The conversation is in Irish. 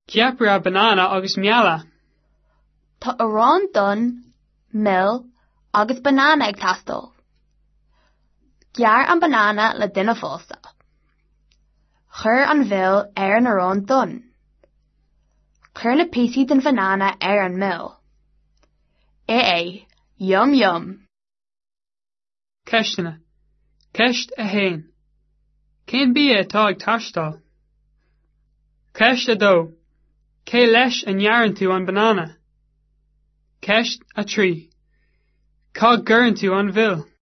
Ceapra banana agus miala. Tá arán dun, mill agus banana ag tastal. Gear an banana le duine fósta. Chur an bhil an arán dun. Chur na písí den banana an mill. Yum yum. Ceistena. Ceist a hain. Cén bia atá ag taistal? Ceist a dó. Cé leis an jaran tú an banana? Ceist a trí. Cá gurn tú an bhil?